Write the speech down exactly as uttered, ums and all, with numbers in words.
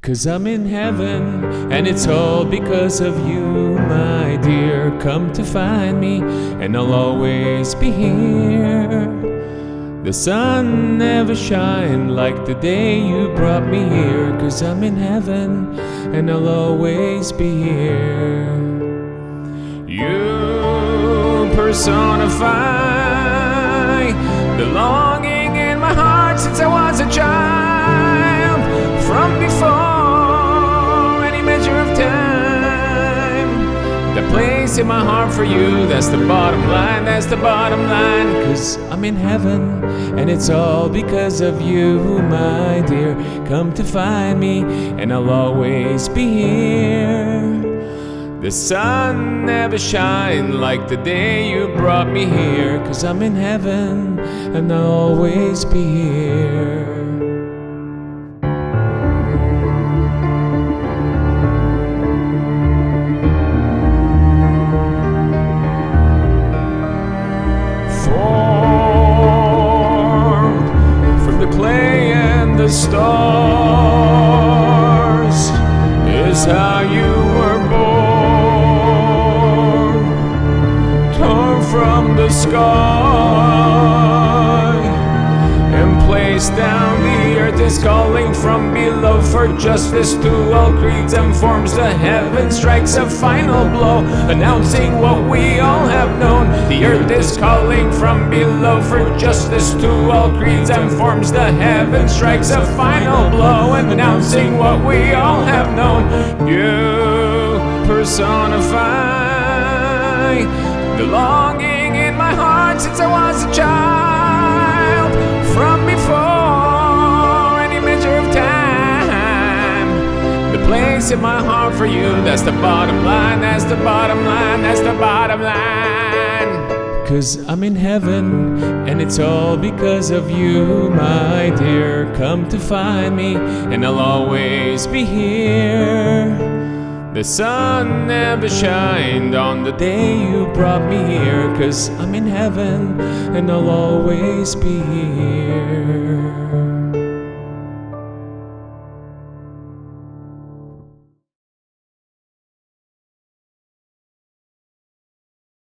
'Cause I'm in heaven, and it's all because of you, my dear. Come to find me, and I'll always be here. The sun never shined like the day you brought me here. 'Cause I'm in heaven, and I'll always be here. You personify the longing in my heart since I was a child. From before any measure of time, the place in my heart for you, that's the bottom line, that's the bottom line. 'Cause I'm in heaven, and it's all because of you, my dear. Come to find me, and I'll always be here. The sun never shined like the day you brought me here. 'Cause I'm in heaven, and I'll always be here. The stars is how you were born, torn from the sky and placed down. The earth is calling from below for justice to all creeds and forms. The heaven strikes a final blow, announcing what we all have known. The earth is calling from below for justice to all creeds and forms. The heaven strikes a final blow, announcing what we all have known. You personify the longing in my heart since I was a child. From before any measure of time, the place in my heart for you, that's the bottom line, that's the bottom line, that's the bottom line. 'Cause I'm in heaven, and it's all because of you, my dear. Come to find me, and I'll always be here. The sun never shined on the day you brought me here. 'Cause I'm in heaven, and I'll always be here.